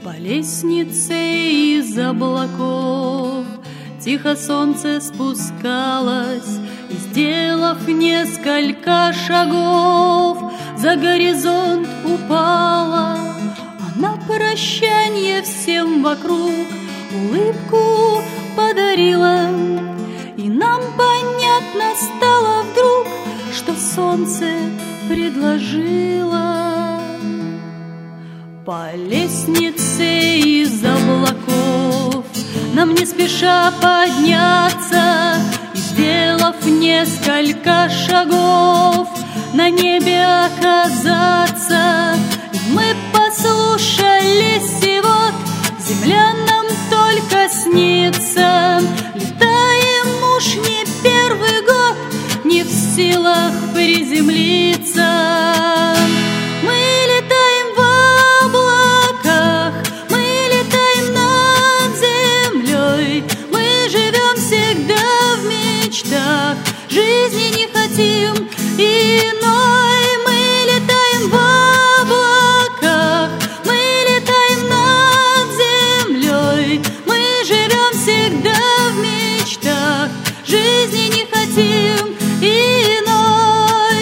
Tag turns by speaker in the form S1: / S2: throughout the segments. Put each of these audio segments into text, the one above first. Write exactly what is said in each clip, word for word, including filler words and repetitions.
S1: По лестнице из облаков тихо солнце спускалось, и, сделав несколько шагов, за горизонт упала. А на прощанье всем вокруг улыбку подарила. И нам понятно стало вдруг, что солнце предложило. По лестнице из облаков нам не спеша подняться, и, сделав несколько шагов, на небе оказаться. И мы послушались, и вот земля нам только снится. Летаем уж не первый год, не в силах приземлиться. Мы летаем в облаках, мы летаем над землей. Мы живем всегда в мечтах, жизни не хотим иной. Мы летаем в облаках, мы летаем над землей. Мы живем всегда в мечтах, жизни не хотим иной.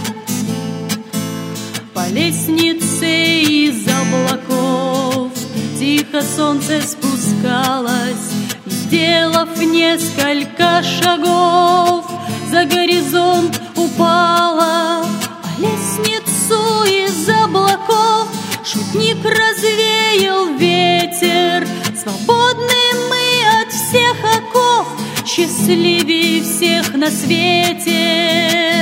S1: По лестнице из облаков тихо солнце спускалось, и, сделав несколько шагов, за горизонт упала. А лестницу из облаков шутник развеял ветер. Свободны мы от всех оков, счастливей всех на свете.